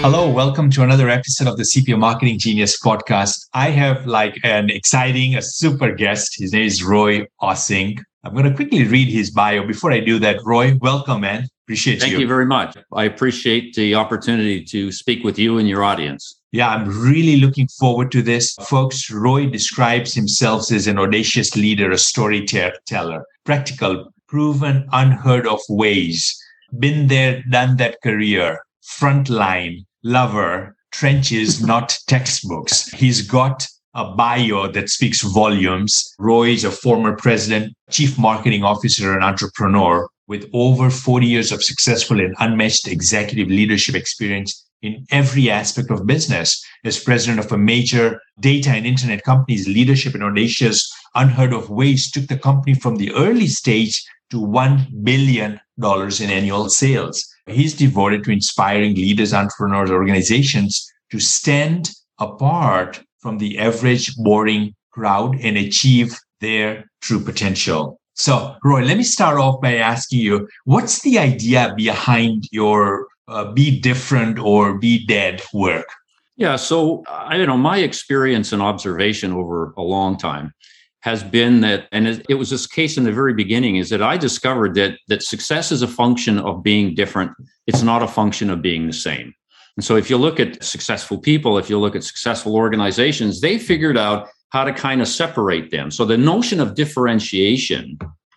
Hello, welcome to another episode of the CPO Marketing Genius podcast. I have a super guest. His name is Roy Ossing. I'm going to quickly read his bio. Before I do that, Roy, welcome, man. Appreciate you. Thank you very much. I appreciate the opportunity to speak with you and your audience. Yeah, I'm really looking forward to this. Folks, Roy describes himself as an audacious leader, a storyteller, practical, proven, unheard of ways. Been there, done that career, frontline, lover, trenches, not textbooks. He's got a bio that speaks volumes. Roy is a former president, chief marketing officer, and entrepreneur with over 40 years of successful and unmatched executive leadership experience in every aspect of business. As president of a major data and internet company's leadership in audacious, unheard of ways took the company from the early stage to $1 billion in annual sales. He's devoted to inspiring leaders, entrepreneurs, organizations to stand apart from the average boring crowd and achieve their true potential. So, Roy, let me start off by asking you, what's the idea behind your Be Different or Be Dead work? Yeah, so my experience and observation over a long time has been that, and it was this case in the very beginning, is that I discovered that success is a function of being different. It's not a function of being the same. And so if you look at successful people, if you look at successful organizations, they figured out how to kind of separate them. So the notion of differentiation,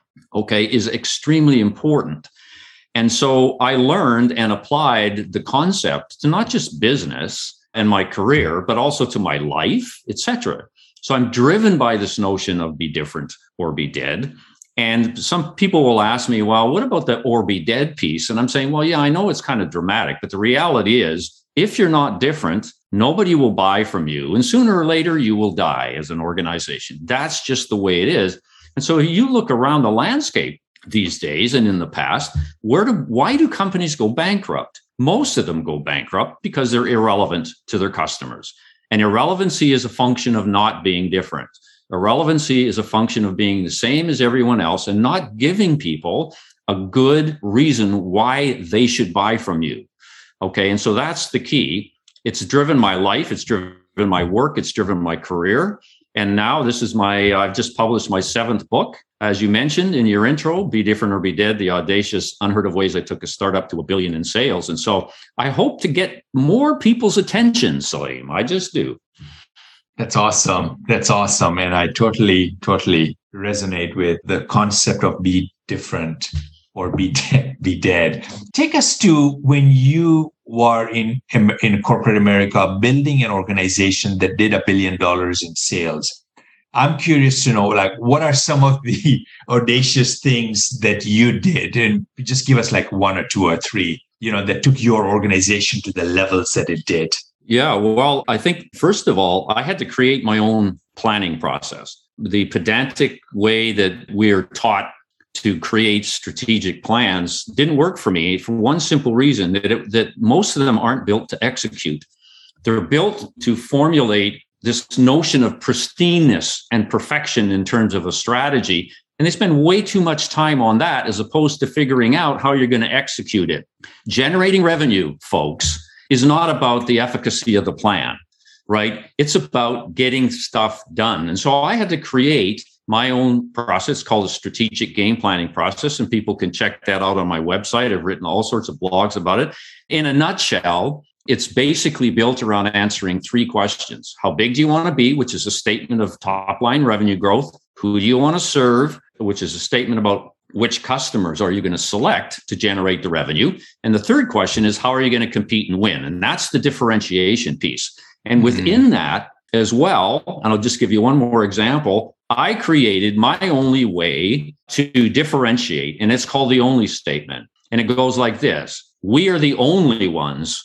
is extremely important. And so I learned and applied the concept to not just business and my career, but also to my life, etc. So I'm driven by this notion of be different or be dead. And some people will ask me, well, what about the or be dead piece? And I'm saying, well, yeah, I know it's kind of dramatic, but the reality is if you're not different, nobody will buy from you. And sooner or later, you will die as an organization. That's just the way it is. And so you look around the landscape these days and in the past, why do companies go bankrupt? Most of them go bankrupt because they're irrelevant to their customers. And irrelevancy is a function of not being different. Irrelevancy is a function of being the same as everyone else and not giving people a good reason why they should buy from you. Okay, and so that's the key. It's driven my life. It's driven my work. It's driven my career. And now I've just published my 7th book, as you mentioned in your intro, Be Different or Be Dead, the audacious, unheard of ways I took a startup to $1 billion in sales. And so I hope to get more people's attention, Salim. I just do. That's awesome. And I totally resonate with the concept of be different or be dead. Take us to when you were in corporate America, building an organization that did $1 billion in sales. I'm curious to know, what are some of the audacious things that you did? And just give us one or two or three, that took your organization to the levels that it did. Yeah, well, I think, first of all, I had to create my own planning process. The pedantic way that we're taught to create strategic plans didn't work for me for one simple reason, that most of them aren't built to execute. They're built to formulate this notion of pristineness and perfection in terms of a strategy. And they spend way too much time on that as opposed to figuring out how you're going to execute it. Generating revenue, folks, is not about the efficacy of the plan, right? It's about getting stuff done. And so I had to create my own process called a strategic game planning process, and people can check that out on my website. I've written all sorts of blogs about it. In a nutshell, it's basically built around answering 3 questions. How big do you want to be, which is a statement of top line revenue growth? Who do you want to serve, which is a statement about which customers are you going to select to generate the revenue? And the third question is, how are you going to compete and win? And that's the differentiation piece. And within that as well, and I'll just give you one more example, I created my only way to differentiate, and it's called the only statement. And it goes like this: we are the only ones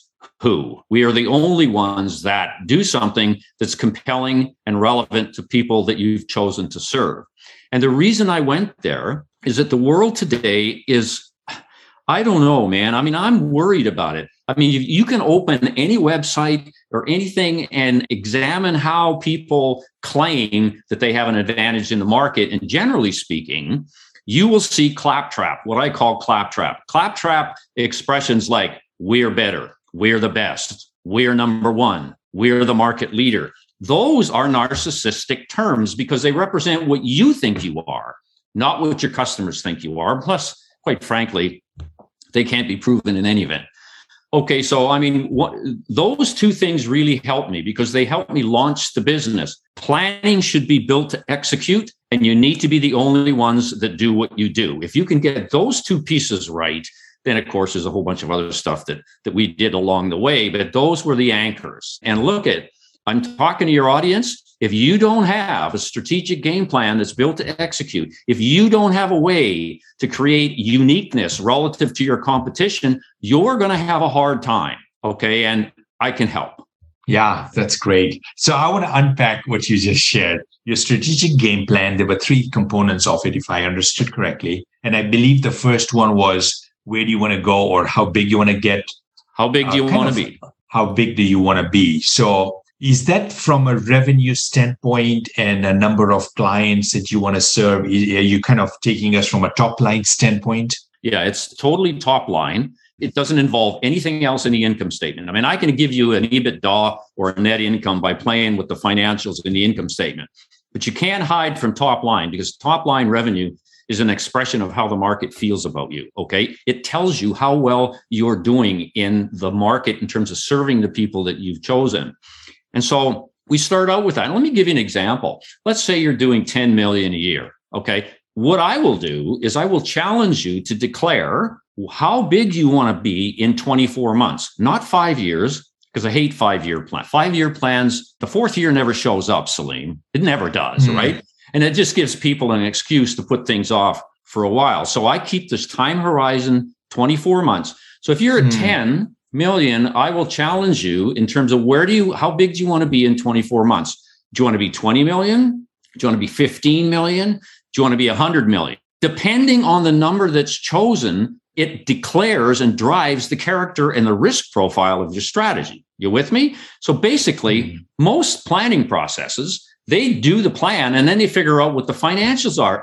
we are the only ones that do something that's compelling and relevant to people that you've chosen to serve. And the reason I went there is that the world today is, I don't know, man. I mean, I'm worried about it. I mean, you can open any website or anything and examine how people claim that they have an advantage in the market. And generally speaking, you will see claptrap, what I call claptrap. Claptrap expressions like, we're better, we're the best, we're number one, we're the market leader. Those are narcissistic terms because they represent what you think you are, not what your customers think you are. Plus, quite frankly, they can't be proven in any event. Okay, so I mean, those two things really help me because they help me launch the business. Planning should be built to execute, and you need to be the only ones that do what you do. If you can get those two pieces right, then of course there's a whole bunch of other stuff that we did along the way, but those were the anchors. And look I'm talking to your audience. If you don't have a strategic game plan that's built to execute, if you don't have a way to create uniqueness relative to your competition, you're going to have a hard time. Okay. And I can help. Yeah, that's great. So I want to unpack what you just shared. Your strategic game plan, there were three components of it, if I understood correctly. And I believe the first one was, where do you want to go, or how big you want to get? How big do you want to be? How big do you want to be? So is that from a revenue standpoint and a number of clients that you want to serve? Are you kind of taking us from a top line standpoint? Yeah, it's totally top line. It doesn't involve anything else in the income statement. I mean, I can give you an EBITDA or a net income by playing with the financials in the income statement, but you can't hide from top line because top line revenue is an expression of how the market feels about you, okay? It tells you how well you're doing in the market in terms of serving the people that you've chosen. And so we start out with that. And let me give you an example. Let's say you're doing 10 million a year. Okay. What I will do is I will challenge you to declare how big you want to be in 24 months, not 5 years, because I hate 5-year plans. 5-year plans, the fourth year never shows up, Salim. It never does, right? And it just gives people an excuse to put things off for a while. So I keep this time horizon 24 months. So if you're at 10 million, I will challenge you in terms of how big do you want to be in 24 months? Do you want to be 20 million? Do you want to be 15 million? Do you want to be 100 million? Depending on the number that's chosen, it declares and drives the character and the risk profile of your strategy. You with me? So basically, most planning processes, they do the plan and then they figure out what the financials are.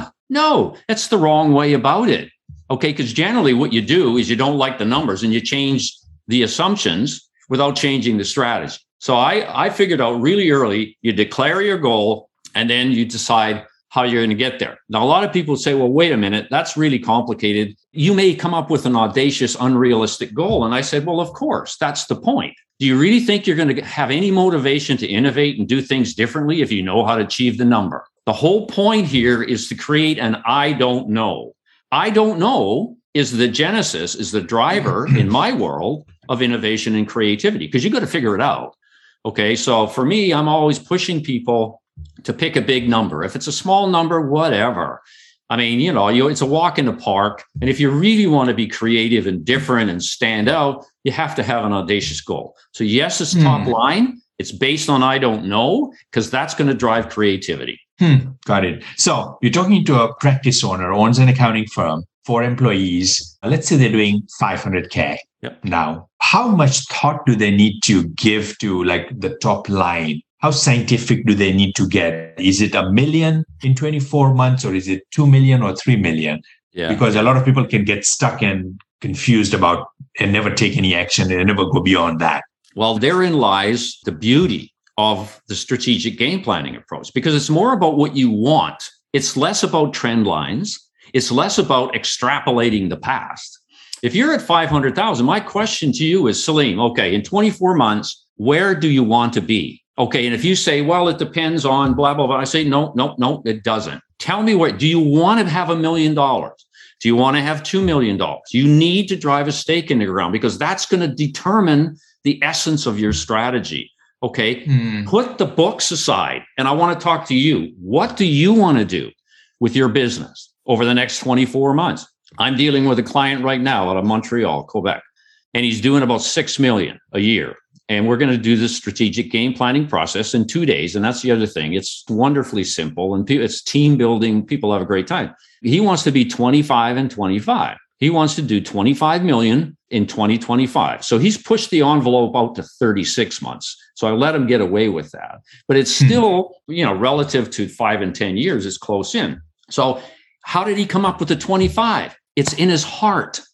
No, that's the wrong way about it. Okay, because generally what you do is you don't like the numbers and you change the assumptions without changing the strategy. So I figured out really early, you declare your goal and then you decide how you're going to get there. Now, a lot of people say, well, wait a minute, that's really complicated. You may come up with an audacious, unrealistic goal. And I said, well, of course, that's the point. Do you really think you're going to have any motivation to innovate and do things differently if you know how to achieve the number? The whole point here is to create an I don't know. I don't know is the genesis, is the driver in my world of innovation and creativity, because you got to figure it out. Okay. So for me, I'm always pushing people to pick a big number. If it's a small number, whatever. I mean, it's a walk in the park. And if you really want to be creative and different and stand out, you have to have an audacious goal. So yes, it's top line. It's based on I don't know, because that's going to drive creativity. Got it. So you're talking to a practice owner, owns an accounting firm, 4 employees. Let's say they're doing 500K. Yep. Now, how much thought do they need to give to like the top line? How scientific do they need to get? Is it 1 million in 24 months or is it 2 million or 3 million? Yeah. Because a lot of people can get stuck and confused about and never take any action and never go beyond that. Well, therein lies the beauty of the strategic game planning approach, because it's more about what you want. It's less about trend lines. It's less about extrapolating the past. If you're at 500,000, my question to you is, Salim, okay, in 24 months, where do you want to be? Okay. And if you say, well, it depends on blah, blah, blah. I say, no, it doesn't. Tell me do you want to have $1 million? Do you want to have $2 million? You need to drive a stake in the ground because that's going to determine the essence of your strategy. Okay. Put the books aside. And I want to talk to you. What do you want to do with your business over the next 24 months? I'm dealing with a client right now out of Montreal, Quebec, and he's doing about 6 million a year. And we're going to do this strategic game planning process in 2 days. And that's the other thing. It's wonderfully simple and it's team building. People have a great time. He wants to be 25 and 25. He wants to do 25 million in 2025. So he's pushed the envelope out to 36 months. So I let him get away with that. But it's still, relative to 5 and 10 years, it's close in. So how did he come up with the 25? It's in his heart.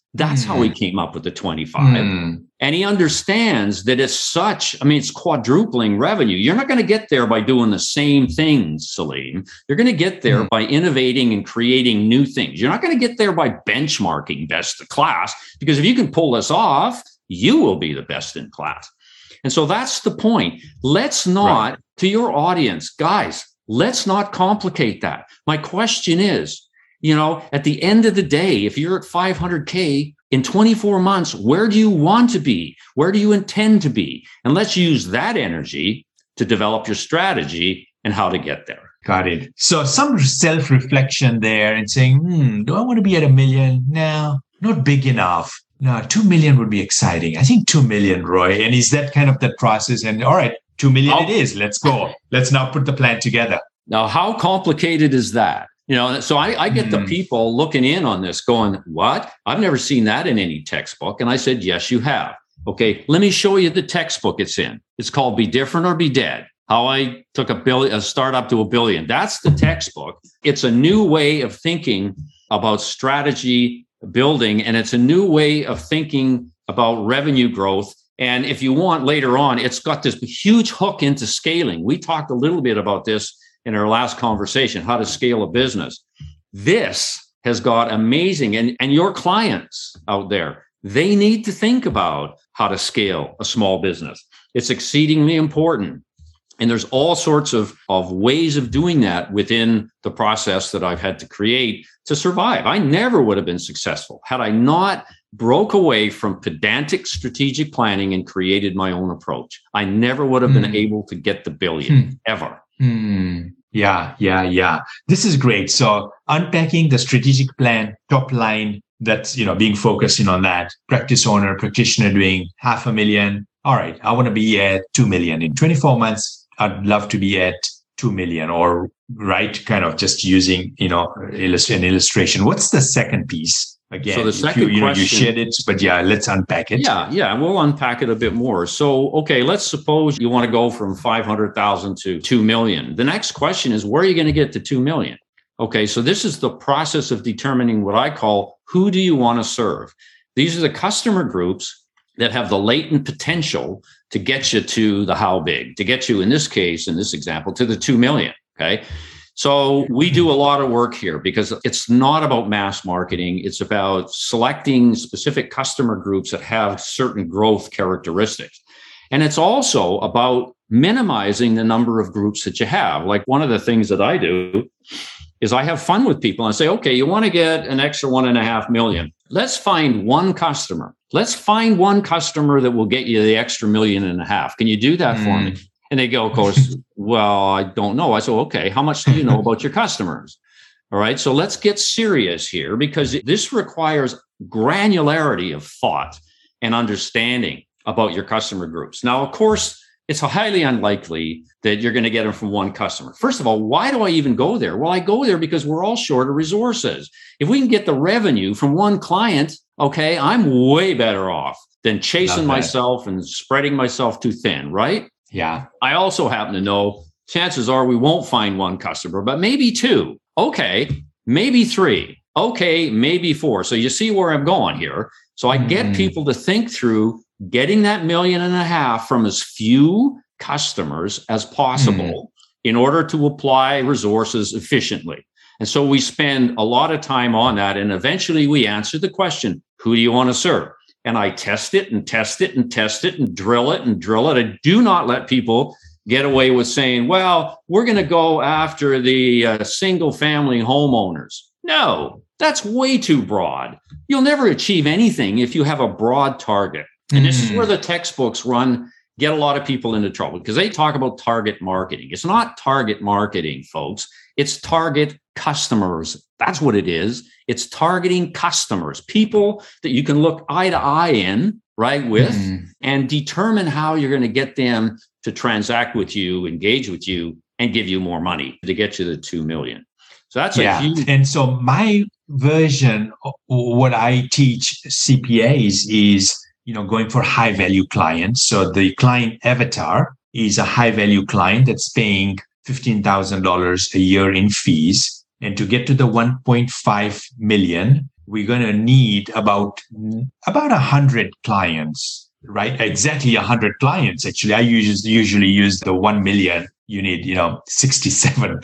That's how he came up with the 25. And he understands that it's quadrupling revenue. You're not going to get there by doing the same things, Salim. You're going to get there by innovating and creating new things. You're not going to get there by benchmarking best of class, because if you can pull this off, you will be the best in class. And so that's the point. Let's not, to your audience, guys, let's not complicate that. My question is, at the end of the day, if you're at 500K in 24 months, where do you want to be? Where do you intend to be? And let's use that energy to develop your strategy and how to get there. Got it. So some self-reflection there and saying, do I want to be at 1 million? No, not big enough. No, 2 million would be exciting. I think 2 million, Roy. And is that kind of the process? And all right, 2 million it is. Let's go. Let's now put the plan together. Now, how complicated is that? So I get the people looking in on this going, what? I've never seen that in any textbook. And I said, yes, you have. Okay, let me show you the textbook it's in. It's called Be Different or Be Dead. How I took a startup to $1 billion. That's the textbook. It's a new way of thinking about strategy building, and it's a new way of thinking about revenue growth. And if you want later on, it's got this huge hook into scaling. We talked a little bit about this in our last conversation, how to scale a business. This has got amazing, and your clients out there, they need to think about how to scale a small business. It's exceedingly important. And there's all sorts of ways of doing that within the process that I've had to create to survive. I never would have been successful had I not broke away from pedantic strategic planning and created my own approach. I never would have been able to get the billion ever. Yeah. This is great. So unpacking the strategic plan, top line, that's, being focused on that. Practice owner, practitioner doing 500,000. All right, I want to be at 2 million in 24 months. I'd love to be at 2 million, or kind of just using, an illustration. What's the second piece? Again, so the second question, you shared it, but let's unpack it. Yeah, we'll unpack it a bit more. So, okay, let's suppose you want to go from 500,000 to 2 million. The next question is, where are you going to get to 2 million? Okay, so this is the process of determining what I call, who do you want to serve? These are the customer groups that have the latent potential to get you to the how big, to get you, in this case, in this example, to the 2 million, okay? So we do a lot of work here because it's not about mass marketing. It's about selecting specific customer groups that have certain growth characteristics. And it's also about minimizing the number of groups that you have. Like one of the things that I do is I have fun with people and say, okay, you want to get an extra 1.5 million. Let's find one customer. Let's find one customer that will get you the extra 1.5 million. Can you do that for me? And they go, of course, well, I don't know. I said, okay, how much do you know about your customers? All right, so let's get serious here, because this requires granularity of thought and understanding about your customer groups. Now, of course, it's highly unlikely that you're going to get them from one customer. First of all, why do I even go there? Well, I go there because we're all short of resources. If we can get the revenue from one client, okay, I'm way better off than chasing myself and spreading myself too thin, right? Yeah. I also happen to know chances are we won't find one customer, but maybe two. Okay, maybe three. Okay, maybe four. So you see where I'm going here. So I get people to think through getting that 1.5 million from as few customers as possible in order to apply resources efficiently. And so we spend a lot of time on that. And eventually we answer the question, who do you want to serve? And I test it and test it and test it and drill it and drill it. I do not let people get away with saying, well, we're going to go after the single family homeowners. No, that's way too broad. You'll never achieve anything if you have a broad target. And this is where the textbooks get a lot of people into trouble, because they talk about target marketing. It's not target marketing, folks. It's target customers. That's what it is. It's targeting customers, people that you can look eye to eye in, right, with, and determine how you're going to get them to transact with you, engage with you, and give you more money to get you to 2 million. So that's a huge. And so my version of what I teach CPAs is, going for high value clients. So the client avatar is a high value client that's paying $15,000 a year in fees. And to get to the 1.5 million, we're going to need about 100 clients, right? Exactly 100 clients. Actually, I usually use the 1 million. You need, 67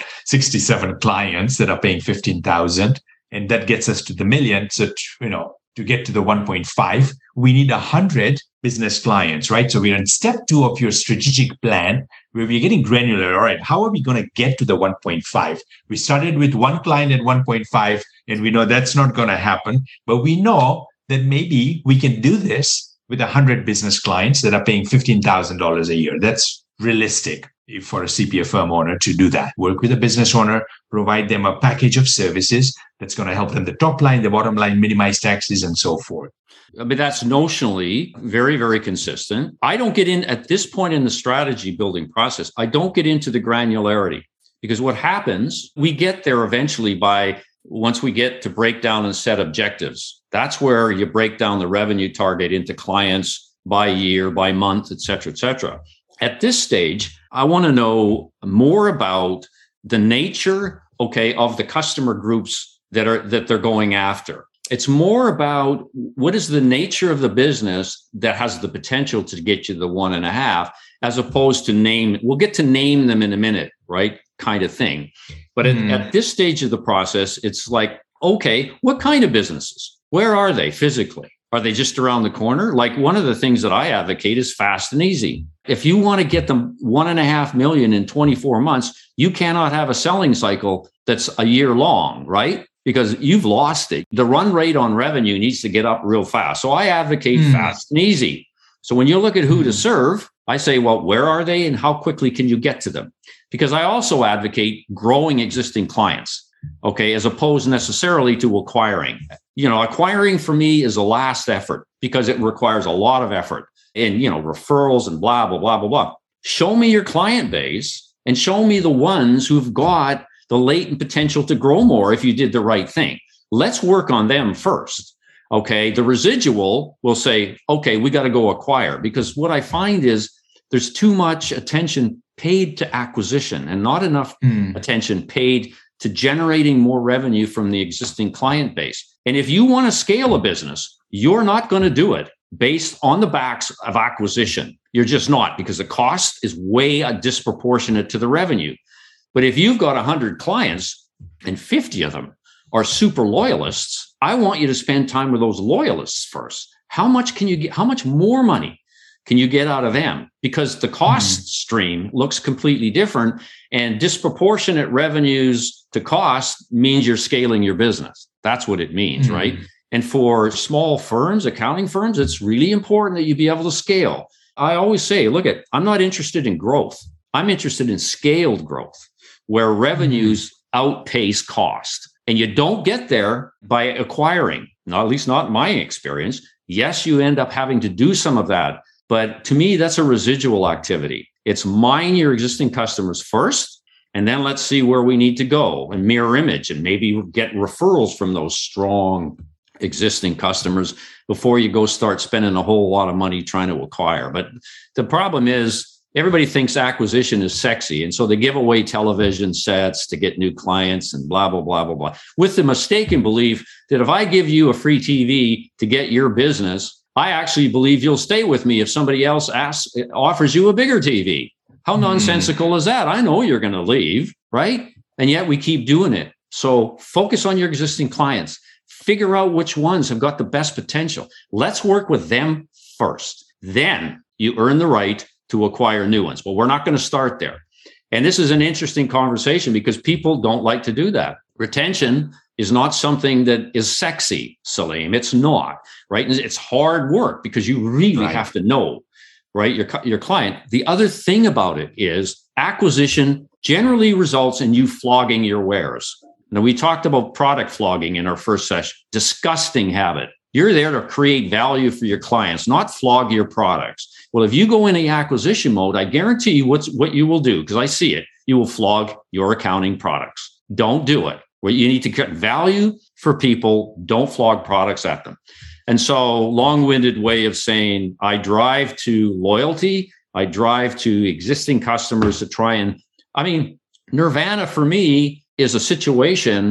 clients that are paying 15,000, and that gets us to the million. So, to get to the 1.5, we need 100 business clients, right? So we're in step 2 of your strategic plan, where we're getting granular. All right, how are we going to get to the 1.5? We started with 1 client at 1.5, and we know that's not going to happen. But we know that maybe we can do this with 100 business clients that are paying $15,000 a year. That's realistic for a CPA firm owner to do that. Work with a business owner, provide them a package of services that's going to help them the top line, the bottom line, minimize taxes, and so forth. I mean, that's notionally very, very consistent. I don't get in at this point in the strategy building process. I don't get into the granularity, because what happens, we get there eventually once we get to break down and set objectives. That's where you break down the revenue target into clients by year, by month, et cetera, et cetera. At this stage, I want to know more about the nature, of the customer groups that they're going after. It's more about what is the nature of the business that has the potential to get you the 1.5, as opposed to we'll get to name them in a minute, right? Kind of thing. But at this stage of the process, it's like, okay, what kind of businesses? Where are they physically? Are they just around the corner? Like, one of the things that I advocate is fast and easy. If you want to get them 1.5 million in 24 months, you cannot have a selling cycle that's a year long, right? Because you've lost it. The run rate on revenue needs to get up real fast. So I advocate fast and easy. So when you look at who to serve, I say, well, where are they and how quickly can you get to them? Because I also advocate growing existing clients, as opposed necessarily to acquiring. Acquiring for me is a last effort, because it requires a lot of effort and, referrals and blah, blah, blah, blah, blah. Show me your client base and show me the ones who've got the latent potential to grow more if you did the right thing. Let's work on them first. The residual will say, we got to go acquire, because what I find is there's too much attention paid to acquisition and not enough attention paid to generating more revenue from the existing client base. And if you want to scale a business, you're not going to do it based on the backs of acquisition. You're just not, because the cost is way disproportionate to the revenue. But if you've got 100 clients and 50 of them are super loyalists, I want you to spend time with those loyalists first. How much can you get? How much more money can you get out of them? Because the cost stream looks completely different, and disproportionate revenues to cost means you're scaling your business. That's what it means, right? And for small firms, accounting firms, it's really important that you be able to scale. I always say, I'm not interested in growth. I'm interested in scaled growth, where revenues outpace cost. And you don't get there by acquiring, at least not in my experience. Yes, you end up having to do some of that. But to me, that's a residual activity. It's mine your existing customers first, and then let's see where we need to go and mirror image and maybe get referrals from those strong existing customers before you go start spending a whole lot of money trying to acquire. But the problem is, everybody thinks acquisition is sexy. And so they give away television sets to get new clients and blah, blah, blah, blah, blah, with the mistaken belief that if I give you a free TV to get your business, I actually believe you'll stay with me if somebody else offers you a bigger TV. How nonsensical is that? I know you're going to leave, right? And yet we keep doing it. So focus on your existing clients. Figure out which ones have got the best potential. Let's work with them first. Then you earn the right to acquire new ones. Well, we're not going to start there. And this is an interesting conversation because people don't like to do that. Retention is not something that is sexy, Salim. It's not, right? It's hard work because you really have to know, right, your client. The other thing about it is acquisition generally results in you flogging your wares. Now, we talked about product flogging in our first session. Disgusting habit. You're there to create value for your clients, not flog your products. Well, if you go into acquisition mode, I guarantee you what you will do, because I see it, you will flog your accounting products. Don't do it. Well, you need to get value for people. Don't flog products at them. And so, long-winded way of saying, I drive to loyalty. I drive to existing customers to try and, nirvana for me is a situation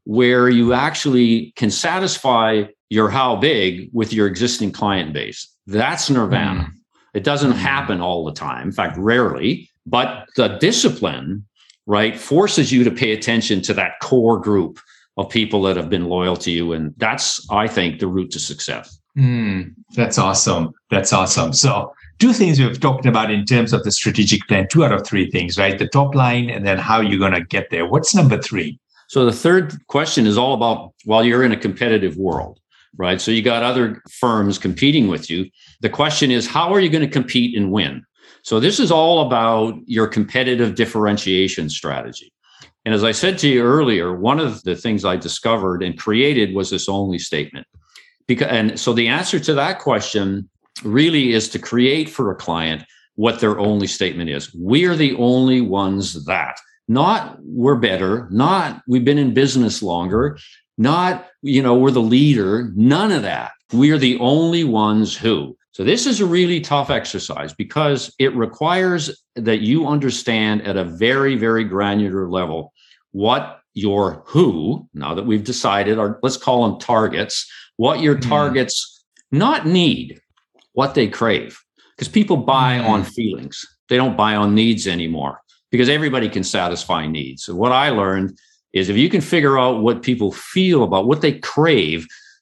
where you actually can satisfy your how big with your existing client base. That's nirvana. It doesn't happen all the time. In fact, rarely, but the discipline, right, forces you to pay attention to that core group of people that have been loyal to you. And that's, I think, the route to success. That's awesome. That's awesome. So 2 things we've talked about in terms of the strategic plan, 2 out of 3 things, right? The top line and then how you're going to get there. What's number 3? So the third question is all about, while you're in a competitive world, right? So you got other firms competing with you. The question is, how are you going to compete and win? So this is all about your competitive differentiation strategy. And as I said to you earlier, one of the things I discovered and created was this only statement. And so the answer to that question really is to create for a client what their only statement is. We're the only ones that, not we're better, not we've been in business longer, not, we're the leader, none of that. We're the only ones who. So this is a really tough exercise because it requires that you understand at a very, very granular level what your who, now that we've decided, or let's call them targets, what your targets not need, what they crave. Because people buy on feelings. They don't buy on needs anymore because everybody can satisfy needs. So what I learned is if you can figure out what people feel about what they crave,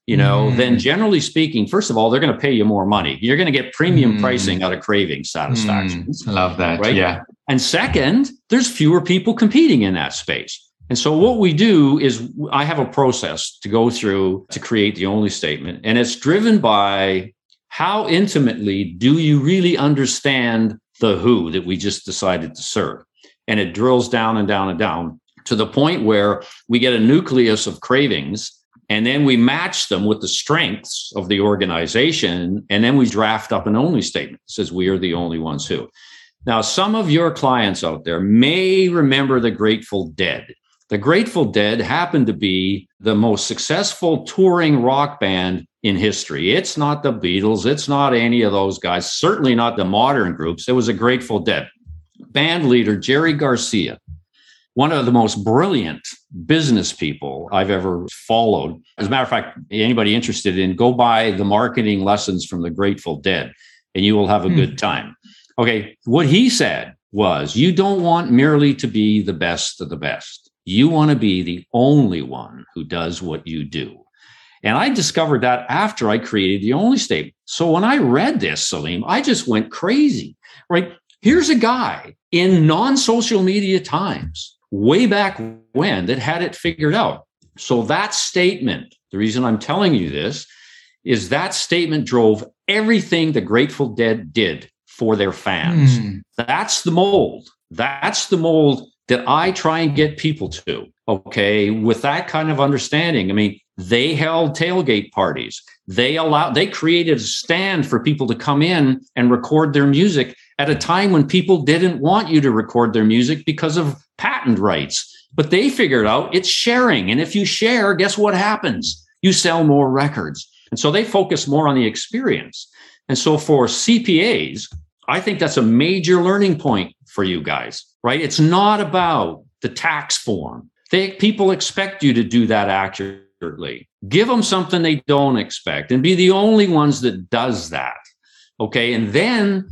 then generally speaking, first of all, they're going to pay you more money. You're going to get premium pricing out of craving satisfaction. I love that. Right? Yeah. And second, there's fewer people competing in that space. And so what we do is I have a process to go through to create the only statement. And it's driven by how intimately do you really understand the who that we just decided to serve? And it drills down and down and down to the point where we get a nucleus of cravings, and then we match them with the strengths of the organization. And then we draft up an only statement that says we are the only ones who. Now, some of your clients out there may remember the Grateful Dead. The Grateful Dead happened to be the most successful touring rock band in history. It's not the Beatles. It's not any of those guys. Certainly not the modern groups. It was a Grateful Dead. Band leader, Jerry Garcia, one of the most brilliant business people I've ever followed. As a matter of fact, anybody interested in, go buy the marketing lessons from the Grateful Dead and you will have a good time. Okay, what he said was, you don't want merely to be the best of the best. You want to be the only one who does what you do. And I discovered that after I created the only statement. So when I read this, Salim, I just went crazy, right? Here's a guy in non-social media times, way back when, that had it figured out. So that statement, the reason I'm telling you this, is that statement drove everything the Grateful Dead did for their fans. That's the mold. That's the mold that I try and get people to, okay, with that kind of understanding. I mean, they held tailgate parties. They created a stand for people to come in and record their music at a time when people didn't want you to record their music because of patent rights. But they figured out it's sharing. And if you share, guess what happens? You sell more records. And so they focus more on the experience. And so for CPAs, I think that's a major learning point for you guys, right? It's not about the tax form. People expect you to do that accurately. Give them something they don't expect and be the only ones that does that. Okay. And then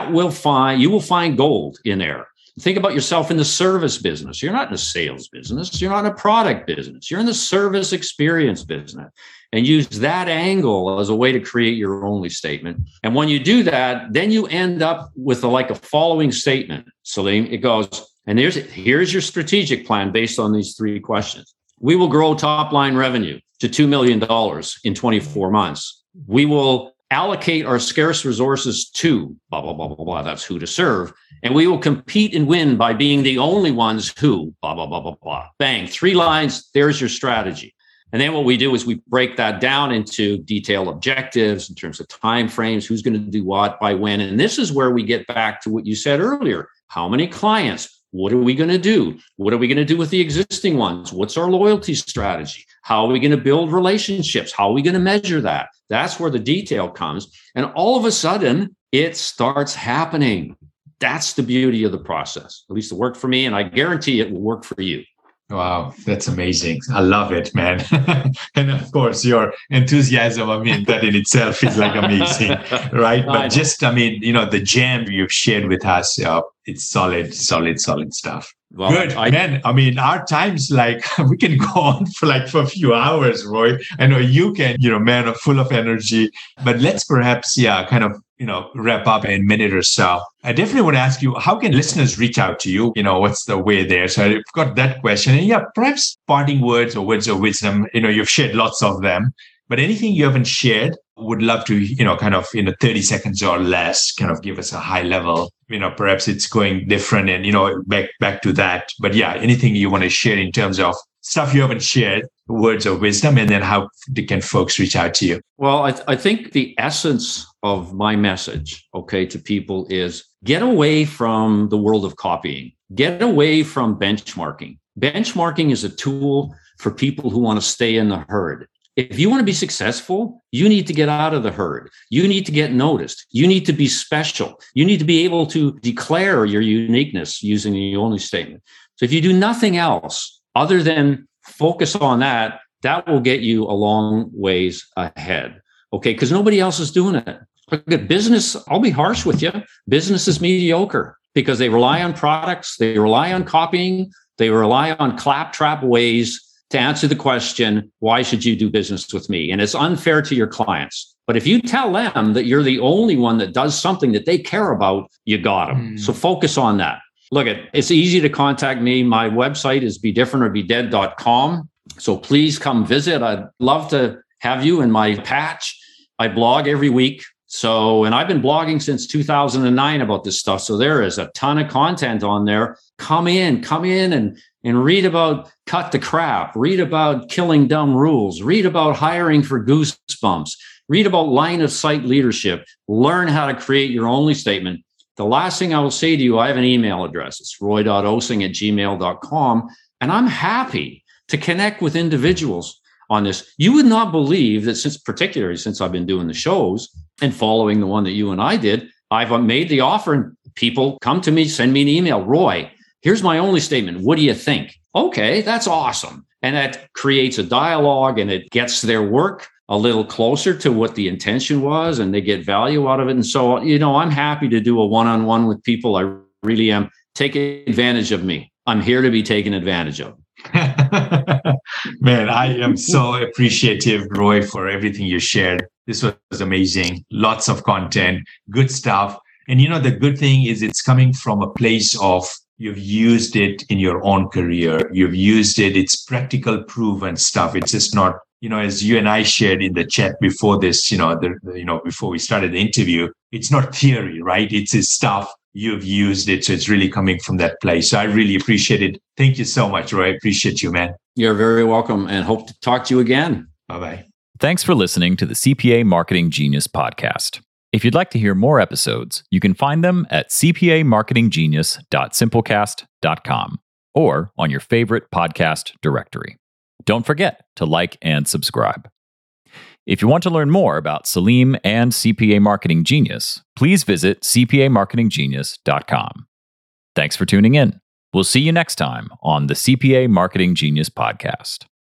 you will find gold in there. Think about yourself in the service business. You're not in the sales business. You're not in a product business. You're in the service experience business. And use that angle as a way to create your only statement. And when you do that, then you end up with a following statement. Salim, it goes, and here's your strategic plan based on these 3 questions. We will grow top line revenue to $2 million in 24 months. We will allocate our scarce resources to blah, blah, blah, blah, blah. That's who to serve. And we will compete and win by being the only ones who blah, blah, blah, blah, blah. Bang, 3 lines. There's your strategy. And then what we do is we break that down into detailed objectives in terms of time frames, who's going to do what, by when. And this is where we get back to what you said earlier. How many clients? What are we going to do? What are we going to do with the existing ones? What's our loyalty strategy? How are we going to build relationships? How are we going to measure that? That's where the detail comes. And all of a sudden, it starts happening. That's the beauty of the process. At least it worked for me, and I guarantee it will work for you. Wow, that's amazing. I love it, man. And of course, your enthusiasm, I mean, that in itself is like amazing, right? But just, I mean, the gem you've shared with us, it's solid, solid, solid stuff. Well, good, man. I mean, our time's like, we can go on for a few hours, Roy. I know you can, man, full of energy, but let's perhaps, kind of, wrap up in a minute or so. I definitely want to ask you, how can listeners reach out to you? What's the way there? So I've got that question. And yeah, perhaps parting words or words of wisdom, you've shared lots of them, but anything you haven't shared, would love to, kind of 30 seconds or less, kind of give us a high level, perhaps it's going different and, back to that. But yeah, anything you want to share in terms of stuff you haven't shared, words of wisdom, and then how can folks reach out to you? Well, I think the essence of my message, to people is get away from the world of copying, get away from benchmarking. Benchmarking is a tool for people who want to stay in the herd. If you want to be successful, you need to get out of the herd. You need to get noticed. You need to be special. You need to be able to declare your uniqueness using the only statement. So if you do nothing else other than focus on that, that will get you a long ways ahead. Because nobody else is doing it. Look at business. I'll be harsh with you. Business is mediocre because they rely on products. They rely on copying. They rely on claptrap ways to answer the question, why should you do business with me? And it's unfair to your clients. But if you tell them that you're the only one that does something that they care about, you got them. So focus on that. Look, it's easy to contact me. My website is bedifferentorbedead.com. So please come visit. I'd love to have you in my patch. I blog every week. And I've been blogging since 2009 about this stuff. So there is a ton of content on there. Come in and read about cut the crap, read about killing dumb rules, read about hiring for goosebumps, read about line of sight leadership, learn how to create your only statement. The last thing I will say to you, I have an email address. It's roy.osing@gmail.com. And I'm happy to connect with individuals on this. You would not believe that particularly since I've been doing the shows and following the one that you and I did, I've made the offer and people come to me, send me an email. Roy, here's my only statement. What do you think? Okay, that's awesome. And that creates a dialogue and it gets their work a little closer to what the intention was and they get value out of it. And so, I'm happy to do a one-on-one with people. I really am. Take advantage of me. I'm here to be taken advantage of. Man, I am so appreciative, Roy, for everything you shared. This was amazing. Lots of content, good stuff. And the good thing is it's coming from a place of you've used it in your own career. You've used it. It's practical, proven stuff. It's just not, as you and I shared in the chat before this, before we started the interview, it's not theory, right? It's stuff. You've used it. So it's really coming from that place. So I really appreciate it. Thank you so much, Roy. I appreciate you, man. You're very welcome and hope to talk to you again. Bye-bye. Thanks for listening to the CPA Marketing Genius podcast. If you'd like to hear more episodes, you can find them at cpamarketinggenius.simplecast.com or on your favorite podcast directory. Don't forget to like and subscribe. If you want to learn more about Salim and CPA Marketing Genius, please visit cpamarketinggenius.com. Thanks for tuning in. We'll see you next time on the CPA Marketing Genius podcast.